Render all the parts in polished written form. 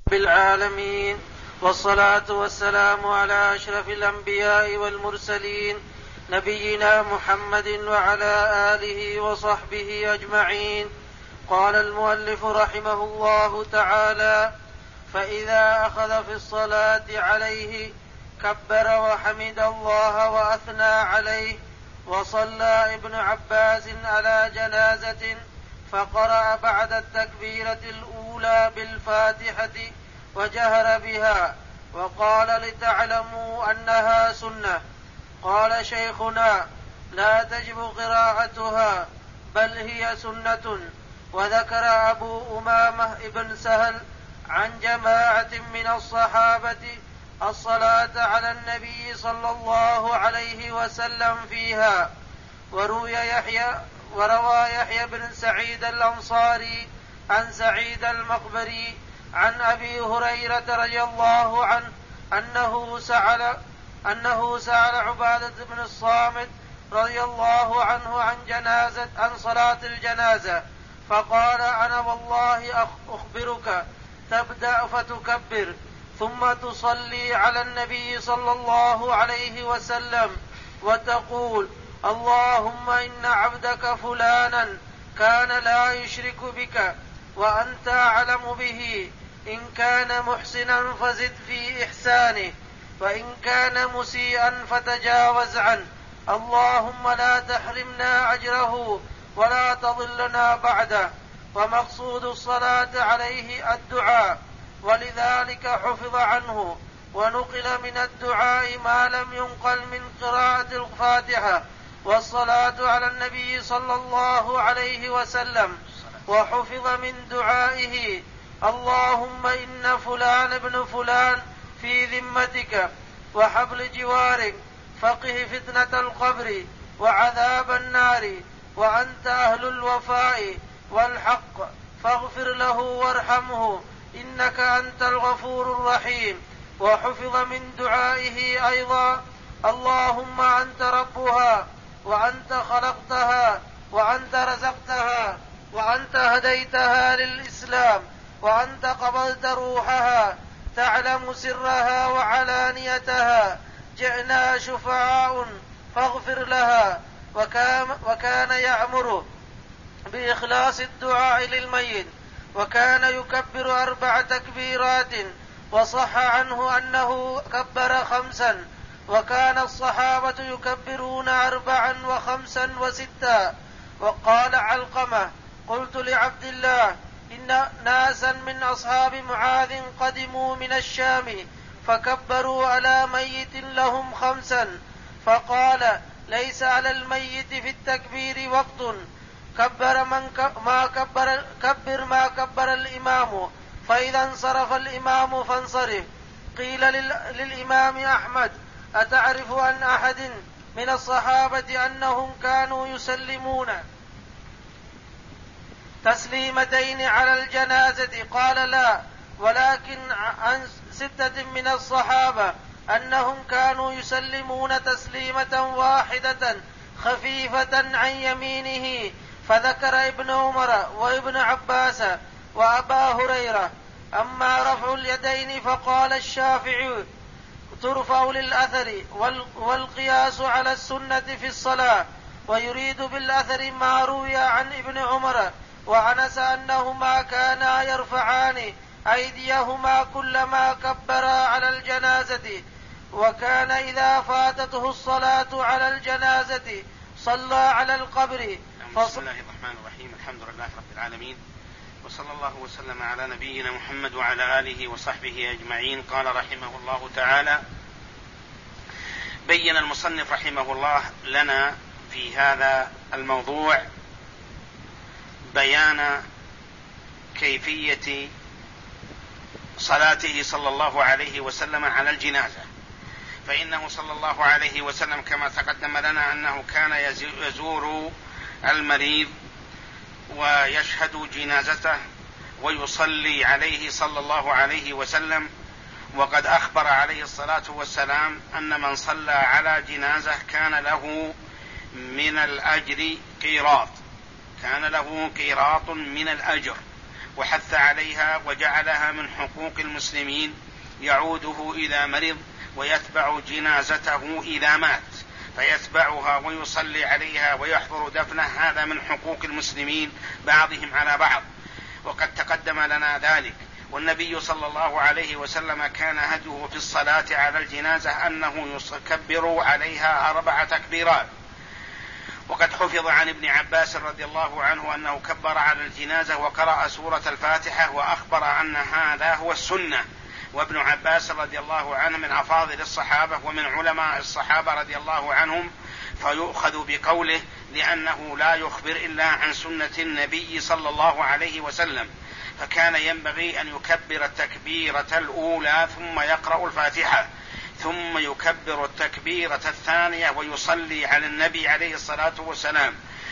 بالعالمين، والصلاة والسلام على أشرف الأنبياء والمرسلين نبينا محمد وعلى آله وصحبه أجمعين. قال المؤلف رحمه الله تعالى: فإذا أخذ في الصلاة عليه كبر وحمد الله وأثنى عليه. وصلى ابن عباس على جنازة فقرأ بعد التكبيرة الأولى بالفاتحة وجهر بها، وقال: لتعلموا أنها سنة. قال شيخنا: لا تجب قراءتها بل هي سنة. وذكر أبو أمامة ابن سهل عن جماعة من الصحابة الصلاة على النبي صلى الله عليه وسلم فيها. وروى يحيى بن سعيد الأنصاري عن سعيد المقبري عن أبي هريرة رضي الله عنه أنه سأل عبادة بن الصامت رضي الله عنه عن صلاة الجنازة، فقال: أنا والله أخبرك، تبدأ فتكبر ثم تصلي على النبي صلى الله عليه وسلم وتقول: اللهم إن عبدك فلانا كان لا يشرك بك وأنت أعلم به، إن كان محسنا فزد في إحسانه، وإن كان مسيئا فتجاوز عنه، اللهم لا تحرمنا أجره ولا تضلنا بعده. ومقصود الصلاة عليه الدعاء، ولذلك حفظ عنه ونقل من الدعاء ما لم ينقل من قراءة الفاتحة والصلاة على النبي صلى الله عليه وسلم. وحفظ من دعائه: اللهم إن فلان ابن فلان في ذمتك وحبل جوارك، فقه فتنة القبر وعذاب النار، وأنت أهل الوفاء والحق، فاغفر له وارحمه إنك أنت الغفور الرحيم. وحفظ من دعائه أيضا: اللهم أنت ربها وأنت خلقتها وأنت رزقتها وأنت هديتها للإسلام وأنت قبلت روحها، تعلم سرها وعلانيتها، جئنا شفعاء فاغفر لها. وكان يأمر بإخلاص الدعاء للميت، وكان يكبر 4 تكبيرات، وصح عنه أنه كبر 5، وكان الصحابة يكبرون 4 و5 و6. وقال علقمة: قلت لعبد الله: إن ناسا من أصحاب معاذ قدموا من الشام فكبروا على ميت لهم 5، فقال: ليس على الميت في التكبير وقت، كبر ما كبر الإمام، فإذا انصرف الإمام فانصرف. قيل للإمام أحمد: أتعرف عن أحد من الصحابة أنهم كانوا يسلمون تسليمتين على الجنازة؟ قال: لا، ولكن عن 6 من الصحابة أنهم كانوا يسلمون تسليمة واحدة خفيفة عن يمينه، فذكر ابن عمر وابن عباس وأبا هريرة. أما رفع اليدين فقال الشافعي: ترفع للأثر والقياس على السنة في الصلاة. ويريد بالأثر ما روي عن ابن عمر وأنس أنهما كانا يرفعان أيديهما كلما كبرا على الجنازة، وكان إذا فاتته الصلاة على الجنازة صلى على القبر. بسم الله الرحمن الرحيم، الحمد لله رب العالمين، وصلى الله وسلم على نبينا محمد وعلى آله وصحبه أجمعين. قال رحمه الله تعالى: بين المصنف رحمه الله لنا في هذا الموضوع بيان كيفية صلاته صلى الله عليه وسلم على الجنازة. فإنه صلى الله عليه وسلم كما تقدم لنا أنه كان يزور المريض ويشهد جنازته ويصلي عليه صلى الله عليه وسلم. وقد أخبر عليه الصلاة والسلام أن من صلى على جنازة كان له من الأجر قيراط، كان له قيراط من الأجر، وحث عليها وجعلها من حقوق المسلمين، يعوده إذا مرض ويتبع جنازته إذا مات فيتبعها ويصلي عليها ويحضر دفنه، هذا من حقوق المسلمين بعضهم على بعض، وقد تقدم لنا ذلك. والنبي صلى الله عليه وسلم كان هديه في الصلاة على الجنازة أنه يكبر عليها 4 تكبيرات، وقد حفظ عن ابن عباس رضي الله عنه أنه كبر على الجنازة وقرأ سورة الفاتحة، وأخبر أن هذا هو السنة. وابن عباس رضي الله عنه من أفاضل الصحابة ومن علماء الصحابة رضي الله عنهم، فيؤخذ بقوله لأنه لا يخبر إلا عن سنة النبي صلى الله عليه وسلم، فكان ينبغي أن يكبر التكبيرة الأولى ثم يقرأ الفاتحة، ثم يكبر التكبيرة الثانية ويصلي على النبي عليه الصلاة والسلام.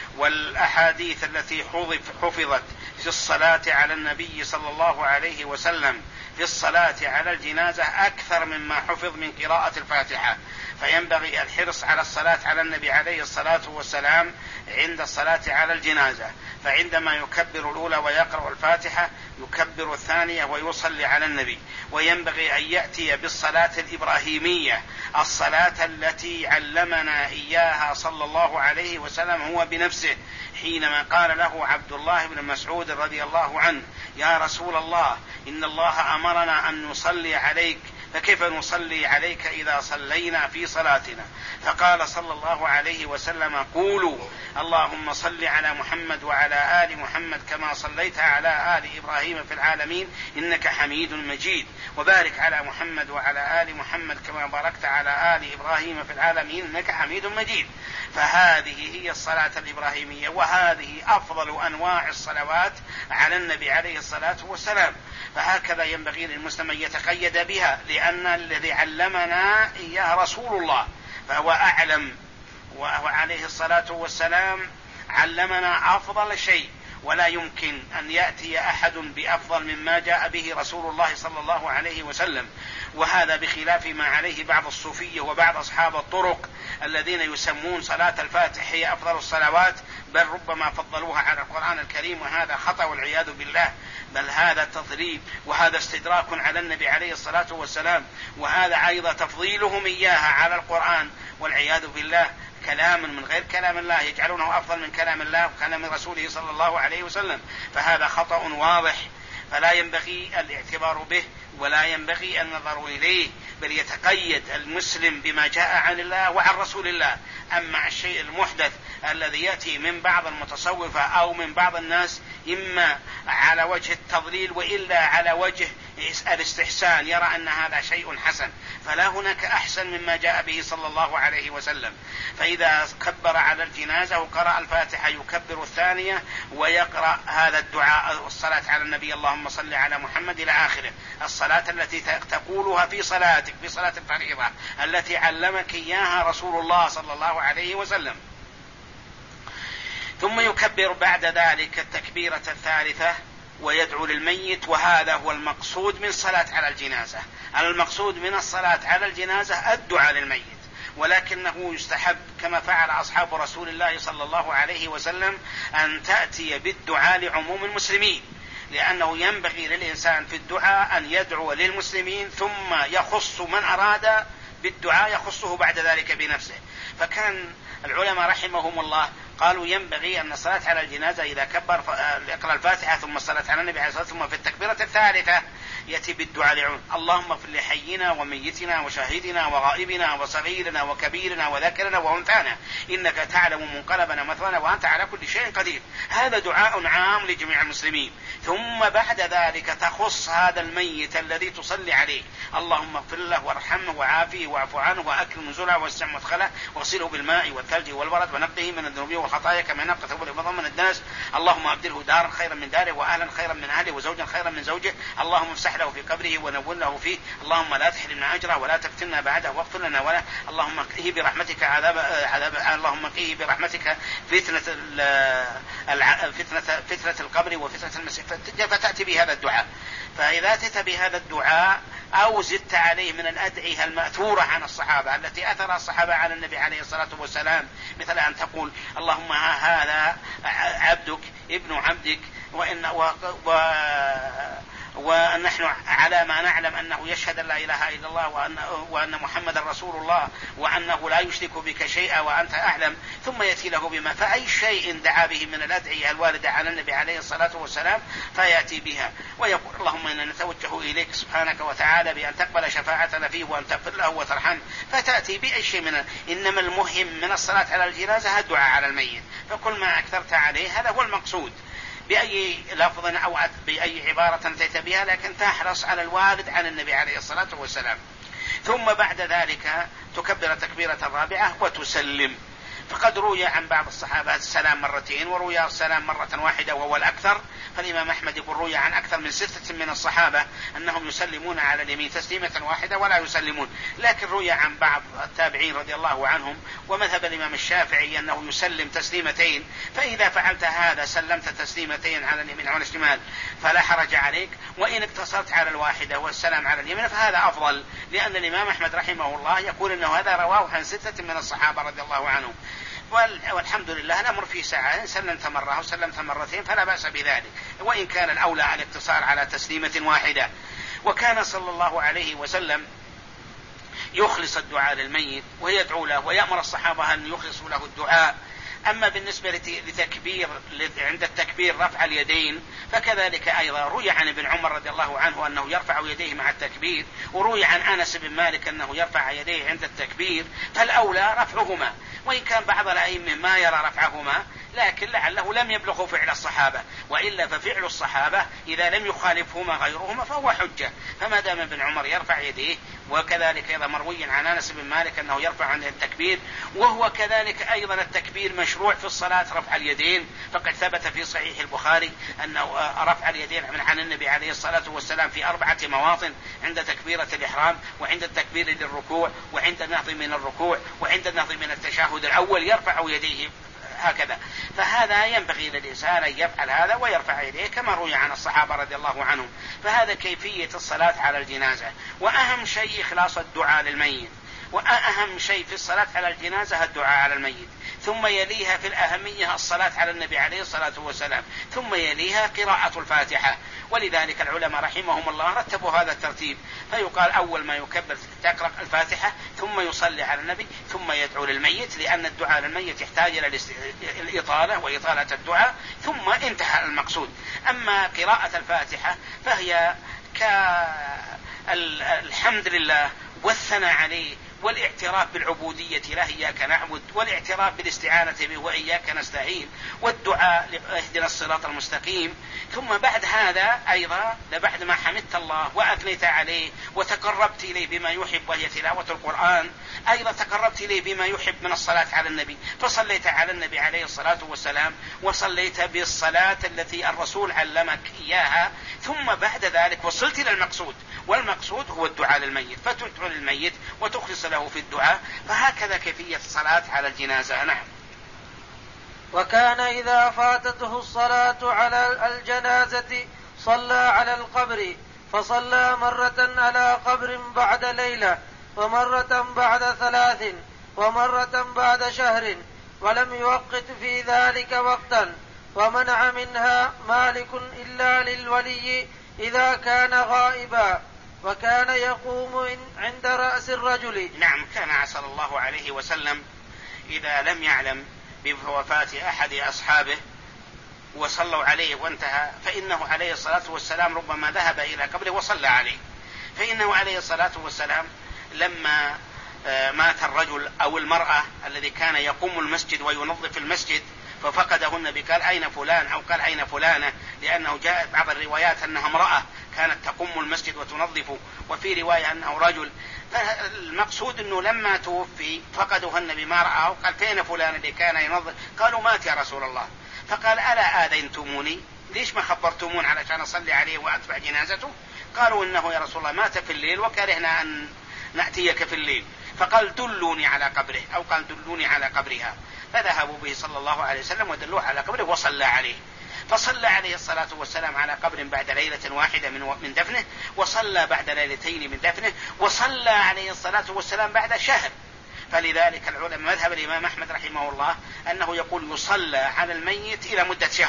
والأحاديث التي حفظت في الصلاة على النبي صلى الله عليه وسلم في الصلاة على الجنازة أكثر مما حفظ من قراءة الفاتحة، فينبغي الحرص على الصلاة على النبي عليه الصلاة والسلام عند الصلاة على الجنازة. فعندما يكبر الأولى ويقرأ الفاتحة يكبر الثانية ويصلي على النبي. وينبغي أن يأتي بالصلاة الإبراهيمية، الصلاة التي علمنا إياها صلى الله عليه وسلم هو بنفسه، حينما قال له عبد الله بن مسعود رضي الله عنه: يا رسول الله، إن الله أمرنا أن نصلي عليك، فكيف نصلي عليك إذا صلينا في صلاتنا؟ فقال صلى الله عليه وسلم: قولوا اللهم صل على محمد وعلى آل محمد كما صليت على آل إبراهيم في العالمين إنك حميد مجيد، وبارك على محمد وعلى آل محمد كما باركت على آل إبراهيم في العالمين إنك حميد مجيد. فهذه هي الصلاة الإبراهيمية، وهذه أفضل أنواع الصلوات على النبي عليه الصلاة والسلام. فهكذا ينبغي للمسلم أن يتقيد بها، لأن الذي علمنا إياه رسول الله فهو أعلم، وعليه الصلاة والسلام علمنا أفضل شيء، ولا يمكن أن يأتي أحد بأفضل مما جاء به رسول الله صلى الله عليه وسلم. وهذا بخلاف ما عليه بعض الصوفية وبعض أصحاب الطرق الذين يسمون صلاة الفاتح هي أفضل الصلوات، بل ربما فضلوها على القرآن الكريم، وهذا خطأ والعياذ بالله. بل هذا تضريب، وهذا استدراك على النبي عليه الصلاة والسلام، وهذا أيضا تفضيلهم إياها على القرآن والعياذ بالله، كلام من غير كلام الله يجعلونه أفضل من كلام الله وكلام رسوله صلى الله عليه وسلم. فهذا خطأ واضح، فلا ينبغي الاعتبار به ولا ينبغي النظر إليه، بل يتقيد المسلم بما جاء عن الله وعن رسول الله. أما الشيء المحدث الذي يأتي من بعض المتصوفة أو من بعض الناس إما على وجه التضليل وإلا على وجه الاستحسان، يرى أن هذا شيء حسن، فلا هناك أحسن مما جاء به صلى الله عليه وسلم. فإذا كبر على الجنازة وقرأ الفاتحة يكبر الثانية ويقرأ هذا الدعاء، الصلاة على النبي اللهم صل على محمد إلى آخره، الصلاة التي تقولها في صلاتك، في صلاة الفريضة التي علمك إياها رسول الله صلى الله عليه وسلم. ثم يكبر بعد ذلك التكبيرة الثالثة ويدعو للميت، وهذا هو المقصود من الصلاة على الجنازة. المقصود من الصلاة على الجنازة الدعاء للميت، ولكنه يستحب كما فعل أصحاب رسول الله صلى الله عليه وسلم أن تأتي بالدعاء لعموم المسلمين، لأنه ينبغي للإنسان في الدعاء أن يدعو للمسلمين ثم يخص من أراد بالدعاء يخصه بعد ذلك بنفسه. فكان العلماء رحمهم الله قالوا ينبغي أن الصلاة على الجنازة إذا كبر يقرأ الفاتحة ثم الصلاة على النبي عليه الصلاة والسلام، ثم في التكبيرة الثالثة يأتي بالدعاء لعون: اللهم اغفر لحينا وميتنا وشاهدنا وغائبنا وصغيرنا وكبيرنا وذكرنا وأنثانا إنك تعلم منقلبنا مثوانا وأنت على كل شيء قدير. هذا دعاء عام لجميع المسلمين. ثم بعد ذلك تخص هذا الميت الذي تصلي عليه: اللهم اغفر له وارحمه وعافيه واعف عنه وأكرم نزله واسع مدخله واغسله بالماء والثلج والبرد ونقه من الذنوب والخطايا كما ينقى ثوب الابيض من الدنس، اللهم ابدله دارا خيرا من داره واهلا خيرا من اهله وزوجا خيرا من زوجه، اللهم افسح له في قبره ونور له فيه، اللهم لا تحرمنا اجره ولا تفتنا بعده واغفر لنا وله، اللهم قه برحمتك اللهم قه برحمتك فتنة القبر وفتنة المسيح. فتأتي بهذا الدعاء. فإذا أتيت بهذا الدعاء أو زدت عليه من الأدعية المأثورة عن الصحابة التي أثر الصحابة على النبي عليه الصلاة والسلام، مثل أن تقول: اللهم هذا عبدك ابن عبدك ونحن على ما نعلم أنه يشهد أن لا إله إلا الله وأن محمد رسول الله وأنه لا يشرك بك شيئا وأنت أعلم، ثم يأتي له بما فأي شيء دعا به من الأدعية الواردة على النبي عليه الصلاة والسلام فيأتي بها ويقول اللهم إنا نتوجه إليك سبحانك وتعالى بأن تقبل شفاعتنا فيه وأن تغفر له وترحمه، فتأتي بأي شيء إنما المهم من الصلاة على الجنازة الدعاء على الميت، فكل ما أكثرت عليه هذا هو المقصود بأي لفظ أو بأي عبارة أتيت بها، لكن تحرص على الوارد عن النبي عليه الصلاة والسلام. ثم بعد ذلك تكبر تكبيرة الرابعة وتسلم. فقد روي عن بعض الصحابة السلام مرتين، وروي السلام مرة واحدة وهو الأكثر، فالإمام أحمد يقول روي عن أكثر من 6 من الصحابة أنهم يسلمون على اليمين تسليمة واحدة ولا يسلمون، لكن روي عن بعض التابعين رضي الله عنهم ومذهب الإمام الشافعي أنه يسلم تسليمتين، فإذا فعلت هذا سلمت تسليمتين على اليمين وعلى الشمال فلا حرج عليك، وإن اقتصرت على الواحدة والسلام على اليمين فهذا أفضل، لأن الإمام أحمد رحمه الله يقول أنه هذا رواه عن 6 من الصحابة رضي الله عنهم، والحمد لله الأمر في ساعة، سلمت مرة أو سلمت مرتين فلا بأس بذلك، وإن كان الأولى الاقتصار على تسليمة واحدة. وكان صلى الله عليه وسلم يخلص الدعاء للميت ويدعو له ويأمر الصحابة أن يخلصوا له الدعاء. أما بالنسبة لتكبير عند التكبير رفع اليدين فكذلك أيضا روي عن ابن عمر رضي الله عنه أنه يرفع يديه مع التكبير، وروي عن أنس بن مالك أنه يرفع يديه عند التكبير، فالأولى رفعهما، وإن كان بعض الأئمة ما يرى رفعهما لكن لعله لم يبلغوا فعل الصحابة، وإلا ففعل الصحابة إذا لم يخالفهما غيرهما فهو حجة، فما دام ابن عمر يرفع يديه، وكذلك أيضا مروي عن أنس بن مالك أنه يرفع عند التكبير، وهو كذلك أيضا التكبير مشروع في الصلاة رفع اليدين، فقد ثبت في صحيح البخاري أنه رفع اليدين عن النبي عليه الصلاة والسلام في 4 مواطن، عند تكبيرة الإحرام وعند التكبير للركوع وعند النهض من الركوع وعند النهض من التشهد الأول يرفع يديه هكذا، فهذا ينبغي للإنسان أن يفعل هذا ويرفع يديه كما روي عن الصحابة رضي الله عنهم. فهذا كيفية الصلاة على الجنازة. وأهم شيء إخلاص الدعاء للميت، وأهم شيء في الصلاة على الجنازة الدعاء على الميت، ثم يليها في الأهمية الصلاة على النبي عليه الصلاة والسلام، ثم يليها قراءة الفاتحة. ولذلك العلماء رحمهم الله رتبوا هذا الترتيب، فيقال أول ما يكبر تقرأ الفاتحة ثم يصلي على النبي ثم يدعو للميت، لأن الدعاء للميت يحتاج إلى الإطالة وإطالة الدعاء ثم انتهى المقصود. أما قراءة الفاتحة فهي كالحمد لله والثناء عليه والاعتراف بالعبودية له إياك نعبد، والاعتراف بالاستعانة به وإياك نستعين، والدعاء اهدنا الصراط المستقيم. ثم بعد هذا أيضا بعد ما حمدت الله وأثنيت عليه وتقربت إليه بما يحب وهي تلاوة القرآن، أيضا تقربت إليه بما يحب من الصلاة على النبي، فصليت على النبي عليه الصلاة والسلام وصليت بالصلاة التي الرسول علمك إياها، ثم بعد ذلك وصلت إلى المقصود، والمقصود هو الدعاء للميت، فتدعو للميت وتخلص له في الدعاء. فهكذا كيفية الصلاة على الجنازة. نعم. وكان إذا فاتته الصلاة على الجنازة صلى على القبر، فصلى مرة على قبر بعد ليلة، ومرة بعد 3، ومرة بعد شهر، ولم يوقت في ذلك وقتا، ومنع منها مالك إلا للولي إذا كان غائبا، وكان يقوم عند رأس الرجل. نعم، كان صلى الله عليه وسلم إذا لم يعلم بوفاة أحد أصحابه وصلوا عليه وانتهى، فإنه عليه الصلاة والسلام ربما ذهب إلى قبره وصلى عليه، فإنه عليه الصلاة والسلام لما مات الرجل أو المرأة الذي كان يقوم المسجد وينظف المسجد ففقده النبي قال أين فلان، أو قال أين فلانة، لأنه جاءت بعض الروايات أنها امرأة كانت تقوم المسجد وتنظف، وفي رواية أنه رجل. فالمقصود أنه لما توفي فقده النبي ما رأى، قال فين فلان اللي كان ينظف؟ قالوا مات يا رسول الله. فقال ألا آذنتموني، ليش ما خبرتمون علشان أصلي عليه وأتبع جنازته؟ قالوا إنه يا رسول الله مات في الليل وكرهنا أن نأتيك في الليل، فقال دلوني على قبره، أو قال دلوني على قبرها، فذهبوا به صلى الله عليه وسلم ودلوه على قبره وصلى عليه. فصلى عليه الصلاة والسلام على قبر بعد ليلة واحدة من دفنه، وصلى بعد ليلتين من دفنه، وصلى عليه الصلاة والسلام بعد شهر. فلذلك العلماء مذهب الإمام أحمد رحمه الله أنه يقول يصلى على الميت إلى مدة شهر،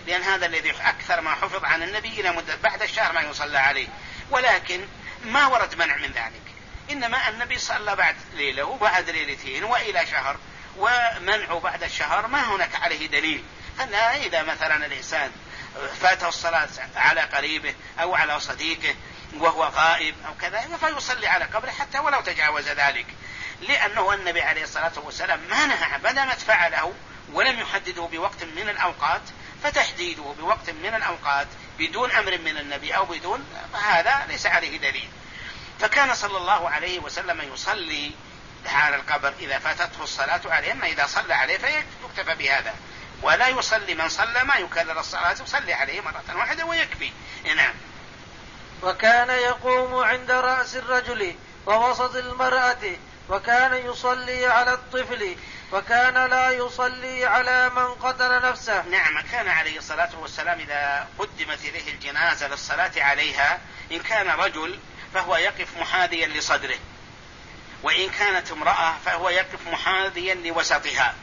لأن هذا الذي أكثر ما حفظ عن النبي إلى مدة بعد الشهر ما يصلى عليه، ولكن ما ورد منع من ذلك، إنما النبي صلى بعد ليلة وبعد ليلتين وإلى شهر، ومنع بعد الشهر ما هناك عليه دليل. أنها إذا مثلا الإنسان فاته الصلاة على قريبه أو على صديقه وهو غائب أو كذا فيصلي على قبره حتى ولو تجاوز ذلك، لأنه النبي عليه الصلاة والسلام ما نهى بدمت فعله ولم يحدده بوقت من الأوقات، فتحديده بوقت من الأوقات بدون أمر من النبي أو بدون هذا ليس عليه دليل. فكان صلى الله عليه وسلم يصلي على القبر إذا فاتته الصلاة عليه، أما إذا صلى عليه فيكتفى بهذا، ولا يصلي من صلى ما يكرر الصلاة يصلي عليه مرة واحدة ويكفي. نعم. وكان يقوم عند رأس الرجل ووسط المرأة، وكان يصلي على الطفل، وكان لا يصلي على من قتل نفسه. نعم، كان عليه الصلاة والسلام إذا قدمت إليه الجنازة للصلاة عليها إن كان رجل فهو يقف محاذيا لصدره، وإن كانت امرأة فهو يقف محاذيا لوسطها.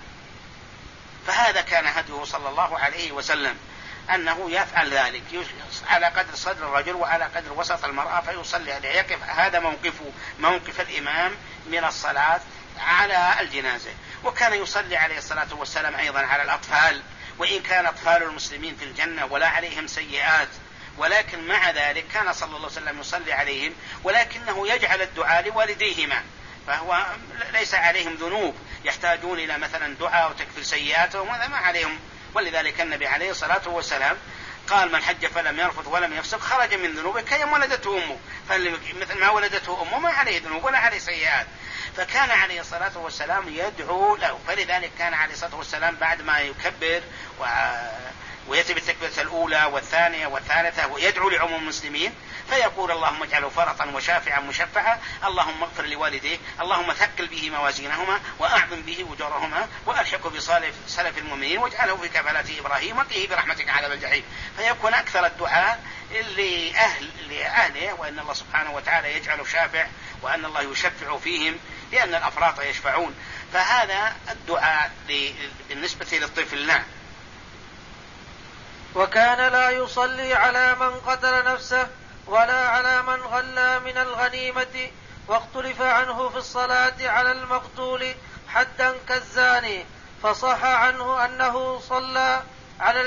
فهذا كان هديه صلى الله عليه وسلم أنه يفعل ذلك على قدر صدر الرجل وعلى قدر وسط المرأة فيصلي عليه، يقف هذا موقف الإمام من الصلاة على الجنازة. وكان يصلي عليه الصلاة والسلام أيضا على الأطفال، وإن كان أطفال المسلمين في الجنة ولا عليهم سيئات، ولكن مع ذلك كان صلى الله عليه وسلم يصلي عليهم، ولكنه يجعل الدعاء لوالديهما، فهو ليس عليهم ذنوب يحتاجون إلى مثلا دعاء وتكفير سيئاتهم، وهذا ما عليهم. ولذلك النبي عليه الصلاة والسلام قال من حج فلم يرفث ولم يفسق خرج من ذنوبه كيوم ولدته أمه، فمثل ما ولدته أمه ما عليه ذنوب ولا عليه سيئات. فكان عليه الصلاة والسلام يدعو له، فلذلك كان عليه الصلاة والسلام بعد ما يكبر ويأتي بالتكبيرة الأولى والثانية والثالثة ويدعو لعموم المسلمين فيقول اللهم اجعله فرطا وشافعا مشفعا، اللهم اغفر لوالديه، اللهم ثقل به موازينهما وأعظم به أجورهما وألحقه بسلف المؤمنين واجعله في كفالة إبراهيم وقه برحمتك عذاب الجحيم. فيكون أكثر الدعاء لأهله، وأن الله سبحانه وتعالى يجعله شافع، وأن الله يشفع فيهم لأن الأفراط يشفعون. فهذا الدعاء بالنسبة للطفل. نعم. وكان لا يصلي على من قتل نفسه ولا على من غلى من الغنيمة، واختلف عنه في الصلاة على المقتول حدا كالزاني، فصح عنه أنه صلى على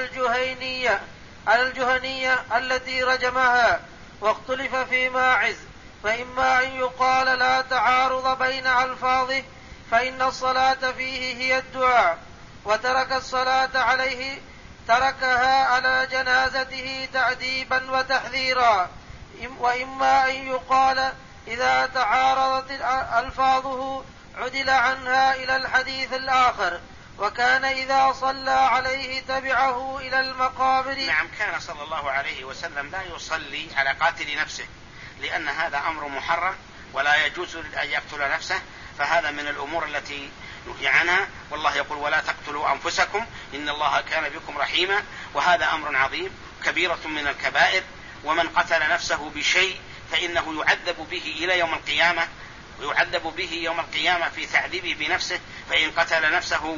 الجهنية التي رجمها. واختلف في ماعز، فإما أن يقال لا تعارض بين ألفاظه فإن الصلاة فيه هي الدعاء، وترك الصلاة عليه تركها على جنازته تأديبا وتحذيرا. وإما أن يقال إذا تعارضت ألفاظه عدل عنها إلى الحديث الآخر، وكان إذا صلى عليه تبعه إلى المقابر. نعم، كان صلى الله عليه وسلم لا يصلي على قاتل نفسه، لأن هذا أمر محرم ولا يجوز أن يقتل نفسه، فهذا من الأمور التي نهي عنها. والله يقول ولا تقتلوا أنفسكم إن الله كان بكم رحيما، وهذا أمر عظيم كبيرة من الكبائر. ومن قتل نفسه بشيء فإنه يعذب به إلى يوم القيامة، ويعذب به يوم القيامة في تعذيبه بنفسه. فإن قتل نفسه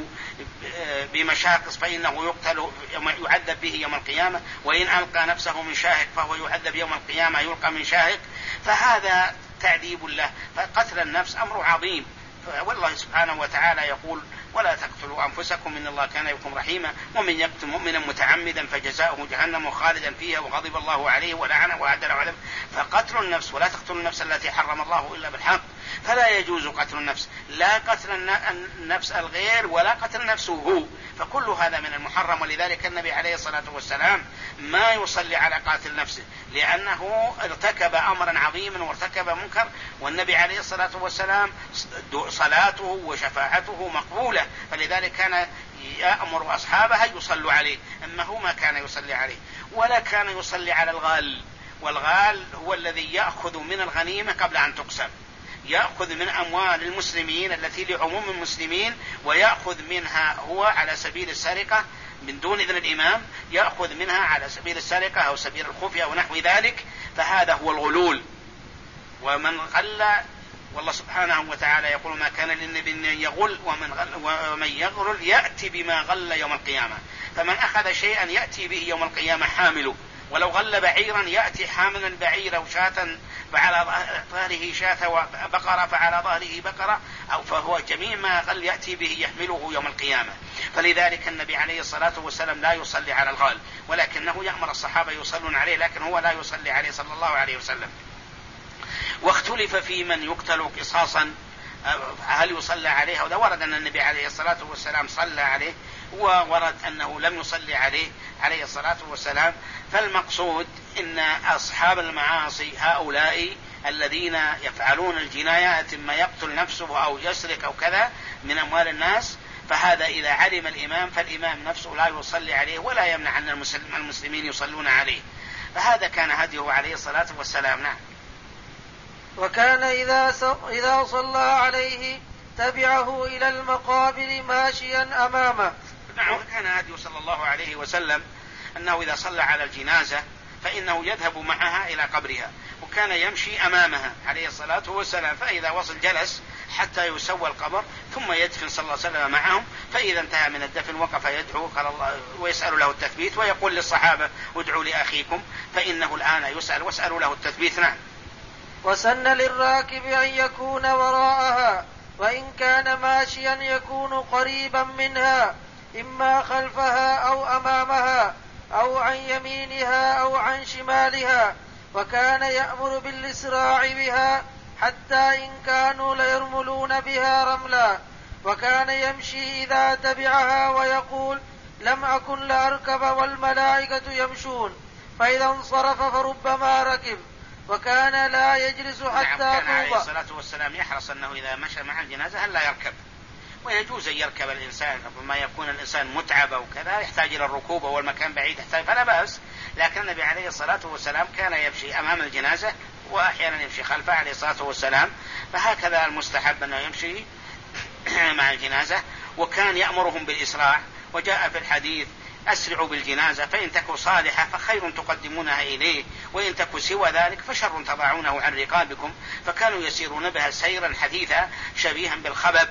بمشاقص فإنه يعذب به يوم القيامة، وإن ألقى نفسه من شاهق فهو يعذب يوم القيامة يلقى من شاهق، فهذا تعذيب له. فقتل النفس أمر عظيم، والله سبحانه وتعالى يقول ولا تقتلوا أنفسكم إن الله كان بكم رحيما، ومن يقتل مؤمنا متعمدا فجزاؤه جهنم خالدا فيها وغضب الله عليه ولعنه وأعد له عذابا. فقتل النفس، ولا تقتلوا النفس التي حرم الله إلا بالحق، فلا يجوز قتل النفس، لا قتل النفس الغير ولا قتل نفسه هو، فكل هذا من المحرم. ولذلك النبي عليه الصلاة والسلام ما يصلي على قاتل نفسه، لأنه ارتكب أمرا عظيما وارتكب منكر، والنبي عليه الصلاة والسلام صلاته وشفاعته مقبولة، فلذلك كان يأمر أصحابه يصلوا عليه، أما هو ما كان يصلي عليه. ولا كان يصلي على الغال، والغال هو الذي يأخذ من الغنيمة قبل أن تقسم، يأخذ من أموال المسلمين التي لعموم المسلمين، ويأخذ منها هو على سبيل السرقة من دون إذن الإمام، يأخذ منها على سبيل السرقة أو سبيل الخفية ونحو ذلك، فهذا هو الغلول. ومن غل، والله سبحانه وتعالى يقول ما كان للنبي أن يغل ومن يغل يأتي بما غل يوم القيامة. فمن أخذ شيئا يأتي به يوم القيامة حامله، ولو غل بعيرا يأتي حاملا بعيرا وشاة فعلى ظهره شاة وبقرة فعلى ظهره بقرة، أو فهو جميع ما غل يأتي به يحمله يوم القيامة. فلذلك النبي عليه الصلاة والسلام لا يصلي على الغال، ولكنه يأمر الصحابة يصلون عليه، لكن هو لا يصلي عليه صلى الله عليه وسلم. واختلف في من يقتل قصاصا هل يصلى عليه، ولا ورد أن النبي عليه الصلاة والسلام صلى عليه، وورد أنه لم يصلي عليه الصلاة والسلام. فالمقصود إن أصحاب المعاصي هؤلاء الذين يفعلون الجنايات إما يقتل نفسه أو يسرق أو كذا من أموال الناس، فهذا إذا علم الإمام فالإمام نفسه لا يصلي عليه ولا يمنع أن المسلمين يصلون عليه. فهذا كان هديه عليه الصلاة والسلام. نعم. وكان إذا صلى عليه تبعه إلى المقابر ماشيا أمامه. نعم. وكان هديه صلى الله عليه وسلم أنه إذا صلى على الجنازة فإنه يذهب معها إلى قبرها، وكان يمشي أمامها عليه الصلاة والسلام، فإذا وصل جلس حتى يسوى القبر ثم يدفن صلى الله عليه وسلم معهم. فإذا انتهى من الدفن وقف يدعو قال الله ويسأل له التثبيت، ويقول للصحابة ادعوا لأخيكم فإنه الآن يسأل واسألوا له التثبيت. نعم. وسن للراكب أن يكون وراءها، وإن كان ماشيا يكون قريبا منها، إما خلفها أو أمامها أو عن يمينها أو عن شمالها. وكان يأمر بالإسراع بها حتى إن كانوا ليرملون بها رملا. وكان يمشي إذا تبعها ويقول لم أكن لأركب والملائكة يمشون، فإذا انصرف فربما ركب. وكان لا يجلس حتى نعم. كان عليه توضأ. الصلاة والسلام يحرص أنه إذا مشى مع الجنازة هل لا يركب، ويجوز أن يركب الإنسان ربما يكون الإنسان متعب أو كذا يحتاج إلى الركوب والمكان بعيد يحتاج، فلا بأس. لكن النبي عليه الصلاة والسلام كان يمشي أمام الجنازة وأحيانا يمشي خلفها عليه الصلاة والسلام، فهكذا المستحب أنه يمشي مع الجنازة. وكان يأمرهم بالإسراع، وجاء في الحديث أسرعوا بالجنازة فإن تكن صالحة فخير تقدمونها إليه، وإن تكن سوى ذلك فشر تضعونه عن رقابكم. فكانوا يسيرون بها سيرا حثيثا شبيها بالخبب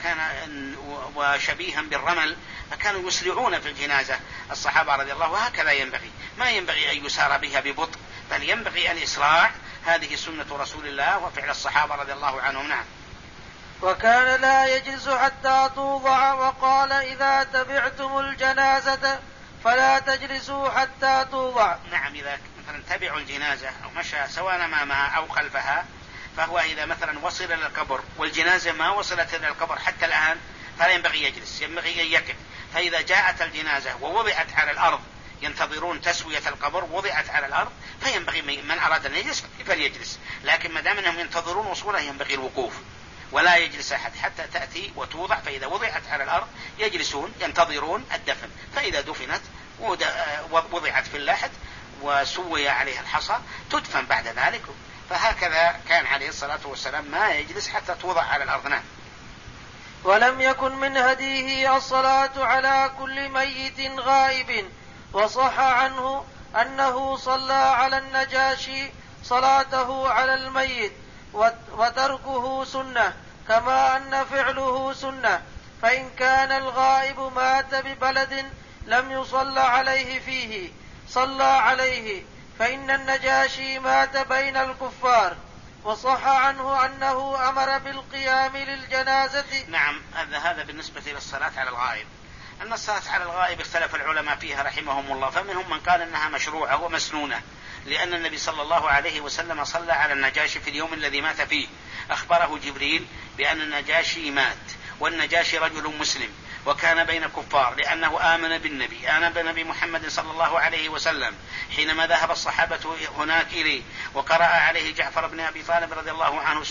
وشبيها بالرمل، فكانوا يسرعون في الجنازة الصحابة رضي الله. وهكذا ينبغي، ما ينبغي أن يسار بها ببطء، بل ينبغي الإسراع. هذه سنة رسول الله وفعل الصحابة رضي الله عنهم. نعم. وكان لا يجلس حتى توضع. وقال إذا تبعتم الجنازة فلا تجلسوا حتى توضع. نعم. إذا مثلا تبعوا الجنازة أو مشى سواء أمامها أو خلفها، فهو إذا مثلا وصل إلى القبر والجنازة ما وصلت إلى القبر حتى الآن فلا ينبغي يجلس، ينبغي أن يقف. فإذا جاءت الجنازة ووضعت على الأرض ينتظرون تسوية القبر، وضعت على الأرض، فينبغي من أراد أن يجلس فليجلس. لكن ما دام أنهم ينتظرون وصولها ينبغي الوقوف، ولا يجلس أحد حتى تأتي وتوضع. فإذا وضعت على الأرض يجلسون ينتظرون الدفن، فإذا دفنت وضعت في اللحد وسوي عليها الحصى تدفن بعد ذلك. فهكذا كان عليه الصلاة والسلام ما يجلس حتى توضع على الأرض. نعم. ولم يكن من هديه الصلاة على كل ميت غائب. وصح عنه أنه صلى على النجاشي صلاته على الميت، وتركه سنة، كما أن فعله سنة. فإن كان الغائب مات ببلد لم يصلى عليه فيه صلى عليه، فإن النجاشي مات بين الكفار. وصح عنه أنه أمر بالقيام للجنازة. نعم. هذا بالنسبة للصلاة على الغائب. أن الصلاة على الغائب اختلف العلماء فيها رحمهم الله، فمنهم من قال أنها مشروعة ومسنونة، لأن النبي صلى الله عليه وسلم صلى على النجاشي في اليوم الذي مات فيه. أخبره جبريل بأن النجاشي مات، والنجاشي رجل مسلم وكان بين كفار، لأنه آمن بالنبي محمد صلى الله عليه وسلم حينما ذهب الصحابة هناك إليه، وقرأ عليه جعفر بن أبي طالب رضي الله عنه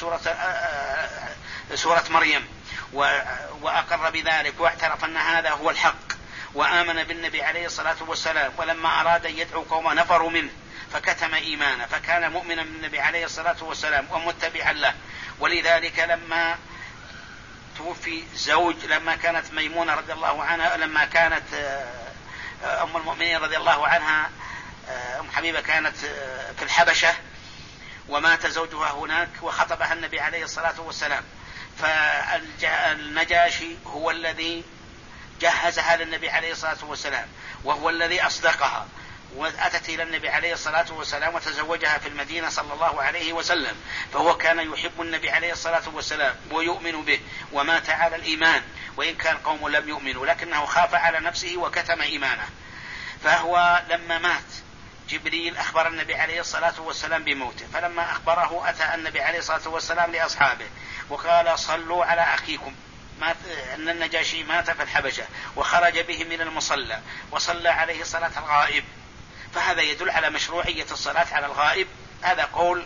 سورة مريم، وأقر بذلك واعترف أن هذا هو الحق، وآمن بالنبي عليه الصلاة والسلام. ولما أراد أن يدعو قوم نفروا منه فكتم إيمانه، فكان مؤمنا بالنبي عليه الصلاة والسلام ومتبعا له. ولذلك لما توفي زوج، لما كانت ميمونة رضي الله عنها، لما كانت أم المؤمنين رضي الله عنها أم حبيبة كانت في الحبشة ومات زوجها هناك وخطبها النبي عليه الصلاة والسلام، فالنجاشي هو الذي جهزها للنبي عليه الصلاة والسلام وهو الذي أصدقها، وأتت إلى النبي عليه الصلاة والسلام وتزوجها في المدينة صلى الله عليه وسلم، فهو كان يحب النبي عليه الصلاة والسلام ويؤمن به، ومات على الإيمان وإن كان قوم لم يؤمنوا، لكنه خاف على نفسه وكتم إيمانه. فهو لما مات جبريل أخبر النبي عليه الصلاة والسلام بموته، فلما أخبره أتى النبي عليه الصلاة والسلام لأصحابه وقال صلوا على أخيكم، أن النجاشي مات في الحبشة وخرج به من المصلى وصلى عليه صلاة الغائب، فهذا يدل على مشروعية الصلاة على الغائب. هذا قول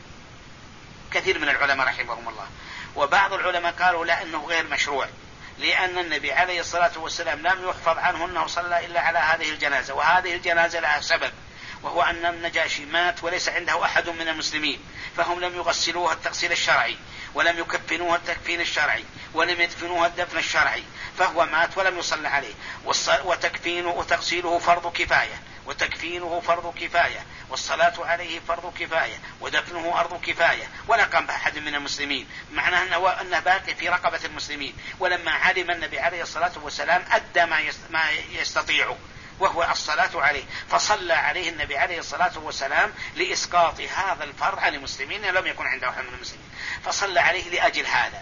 كثير من العلماء رحمهم الله، وبعض العلماء قالوا لا، أنه غير مشروع، لأن النبي عليه الصلاة والسلام لم يحفظ عنه أنه صلى إلا على هذه الجنازة، وهذه الجنازة لها سبب، وهو أن النجاشي مات وليس عنده أحد من المسلمين، فهم لم يغسلوه التغسيل الشرعي، ولم يكفنوه التكفين الشرعي، ولم يدفنوه الدفن الشرعي، فهو مات ولم يصلى عليه. وتكفينه وتغسيله فرض كفاية، وتكفينه فرض كفاية، والصلاة عليه فرض كفاية، ودفنه أرض كفاية، ولا قام بأحد من المسلمين، معناه أنه باقي في رقبة المسلمين. ولما علم النبي عليه الصلاة والسلام أدى ما يستطيع، وهو الصلاة عليه، فصلى عليه النبي عليه الصلاة والسلام لإسقاط هذا الفرض عن المسلمين، لم يكن عنده أحد من المسلمين، فصلى عليه لأجل هذا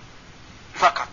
فقط.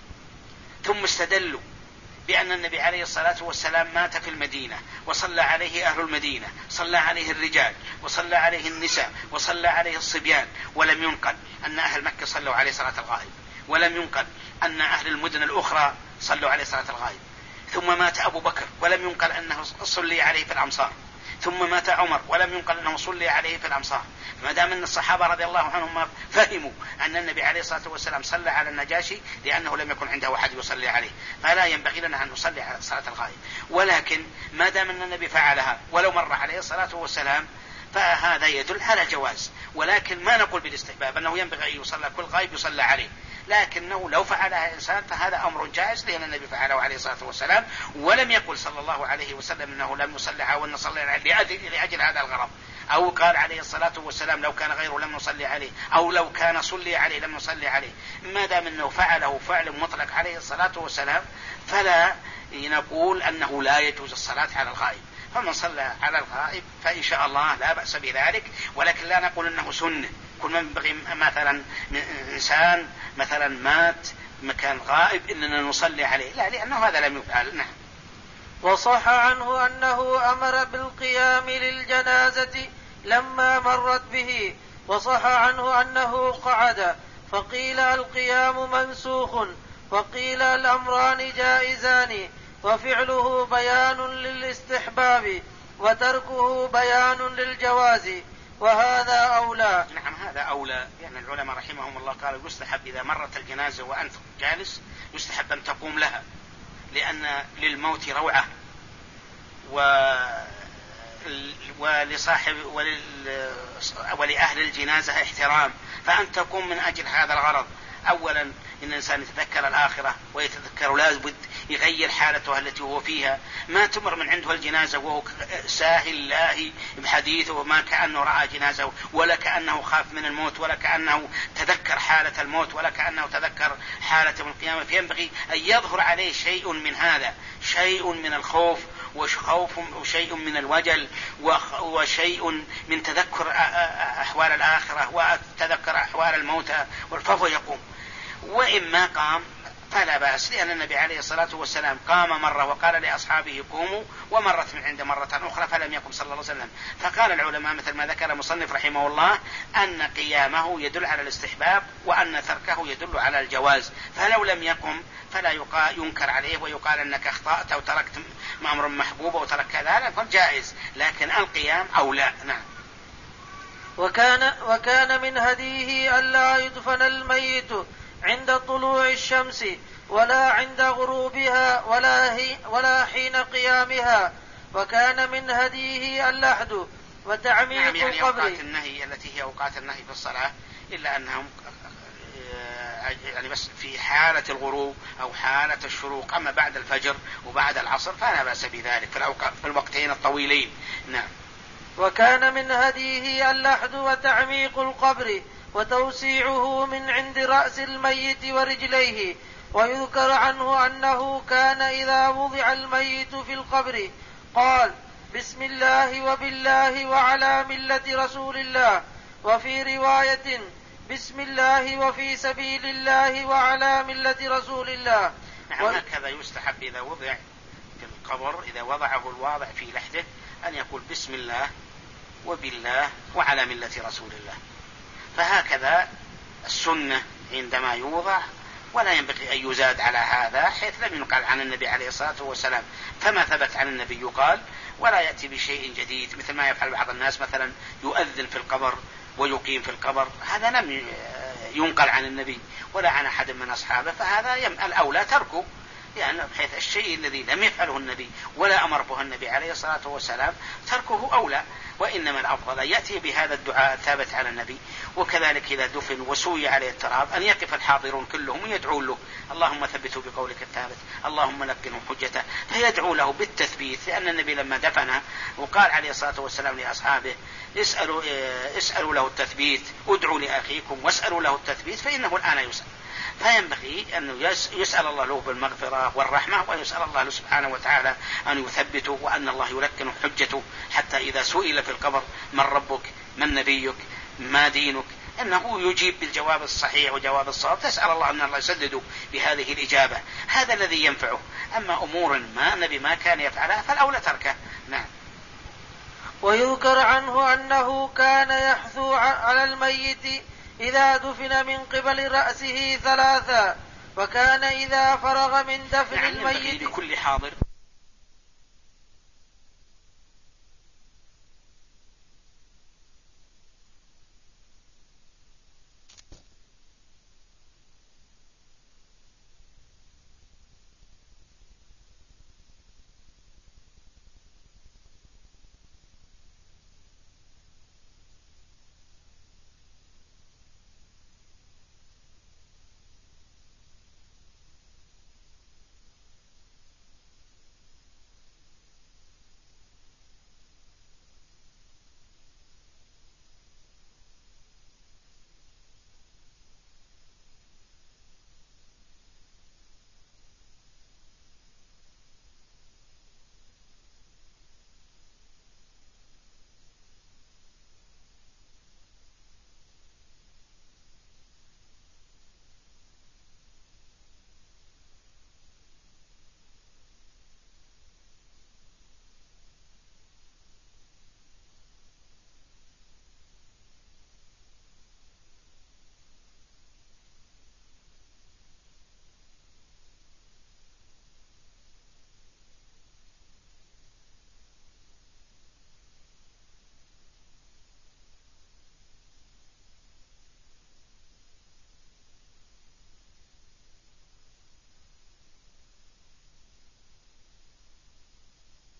ثم استدلوا بأن النبي عليه الصلاة والسلام مات في المدينة وصلى عليه أهل المدينة، صلى عليه الرجال وصلى عليه النساء وصلى عليه الصبيان، ولم ينقل أن أهل مكة صلوا عليه صلاة الغائب، ولم ينقل أن أهل المدن الأخرى صلوا عليه صلاة الغائب. ثم مات أبو بكر ولم ينقل أنه صلي عليه في الأمصار، ثم مات عمر ولم ينقل أنه صلي عليه في الأمصار. ما دام أن الصحابة رضي الله عنهم فهموا أن النبي عليه الصلاة والسلام صلى على النجاشي لأنه لم يكن عنده أحد يصلي عليه، فلا ينبغي لنا أن نصلي على صلاة الغائب. ولكن ما دام أن النبي فعلها ولو مر عليه الصلاة والسلام فهذا يدل على الجواز، ولكن ما نقول بالاستحباب أنه ينبغي أن يصلى كل غائب يصلى عليه، لكنه لو فعلها إنسان فهذا أمر جائز، لأن النبي فعله عليه الصلاة والسلام، ولم يقل صلى الله عليه وسلم أنه لم يصلي وأن نصلي لأجل هذا الغرض، أو قال عليه الصلاة والسلام لو كان غيره لم نصلي عليه، أو لو كان صلي عليه لم نصلي عليه. ما دام أنه فعله فعل مطلق عليه الصلاة والسلام فلا نقول أنه لا يجوز الصلاة على الغائب. فمن صلى على الغائب فإن شاء الله لا بأس بذلك، ولكن لا نقول أنه سنة. كل من بغي مثلا إنسان مثلا مات مكان غائب إننا نصلي عليه، لا، لأنه هذا لم يفعل. نعم. وصح عنه أنه أمر بالقيام للجنازة لما مرت به، وصح عنه أنه قعد، فقيل القيام منسوخ، وقيل الأمران جائزان، وفعله بيان للاستحباب وتركه بيان للجواز، وهذا أولى. نعم، هذا أولى، لأن العلماء رحمهم الله قالوا يستحب إذا مرت الجنازة وأنت جالس يستحب أن تقوم لها، لأن للموت روعة ولصاحب ولأهل الجنازة احترام، فأن تقوم من أجل هذا الغرض. أولا إن الإنسان يتذكر الآخرة ويتذكر لابد يغير حالته التي هو فيها، ما تمر من عنده الجنازة وهو ساهل لاهي بحديثه وما كأنه رأى جنازة، ولا كأنه خاف من الموت، ولا كأنه تذكر حالة الموت، ولا كأنه تذكر حالة من القيامة. فينبغي أن يظهر عليه شيء من هذا، شيء من الخوف وشيء من الوجل وشيء من تذكر أحوال الآخرة وتذكر أحوال الموتى، فهو يقوم. وإما قام فلا بأس، لأن النبي عليه الصلاة والسلام قام مرة وقال لأصحابه قوموا، ومرت من عند مرة أخرى فلم يقم صلى الله عليه وسلم. فقال العلماء مثل ما ذكر المصنف رحمه الله أن قيامه يدل على الاستحباب وأن تركه يدل على الجواز، فلو لم يقم فلا ينكر عليه ويقال أنك أخطأت أو تركت أمر محبوب أو ترك كذا، فجائز، لكن القيام أولى. نعم. وكان من هديه ألا يدفن الميت عند طلوع الشمس ولا عند غروبها ولا حين قيامها، وكان من هديه اللحد وتعميق يعني القبر. أوقات النهي التي هي أوقات النهي في الصلاة، إلا أنهم يعني بس في حالة الغروب أو حالة الشروق، أما بعد الفجر وبعد العصر فلا بأس بذلك في الوقتين الطويلين. نعم. وكان من هديه اللحد وتعميق القبر وتوسيعه من عند رأس الميت ورجليه، ويذكر عنه أنه كان إذا وضع الميت في القبر قال بسم الله وبالله وعلى ملة رسول الله، وفي رواية بسم الله وفي سبيل الله وعلى ملة رسول الله. نعم هكذا يستحب إذا وضع في القبر، إذا وضعه الواضع في لحده أن يقول بسم الله وبالله وعلى ملة رسول الله. فهكذا السنة عندما يوضع، ولا ينبغي أن يزاد على هذا، حيث لم ينقل عن النبي عليه الصلاة والسلام، فما ثبت عن النبي يقال، ولا يأتي بشيء جديد مثل ما يفعل بعض الناس، مثلا يؤذن في القبر ويقيم في القبر، هذا لم ينقل عن النبي ولا عن أحد من أصحابه، فهذا الأولى تركه، يعني بحيث الشيء الذي لم يفعله النبي ولا أمر به النبي عليه الصلاة والسلام تركه أولى. وإنما الأفضل أن يأتي بهذا الدعاء الثابت على النبي. وكذلك إذا دفن وسوي عليه التراب أن يقف الحاضرون كلهم ويدعون له اللهم ثبته بقولك الثابت، اللهم لقنه حجته، فيدعو له بالتثبيت، لأن النبي لما دفنه وقال عليه الصلاة والسلام لأصحابه اسألوا له التثبيت، ادعوا لأخيكم واسألوا له التثبيت فإنه الآن يسأل. فينبغي أن يسأل الله له بالمغفرة والرحمة، ويسأل الله سبحانه وتعالى أن يثبته، وأن الله يلقن حجته، حتى إذا سئل في القبر من ربك من نبيك ما دينك أنه يجيب بالجواب الصحيح وجواب الصواب، تسأل الله أن الله يسدده بهذه الإجابة. هذا الذي ينفعه. أما أمور ما النبي ما كان يفعلها فالأولى تركه. نعم. ويذكر عنه أنه كان يحثو على الميت إذا دفن من قبل رأسه 3، وكان إذا فرغ من دفن الميت لكل حاضر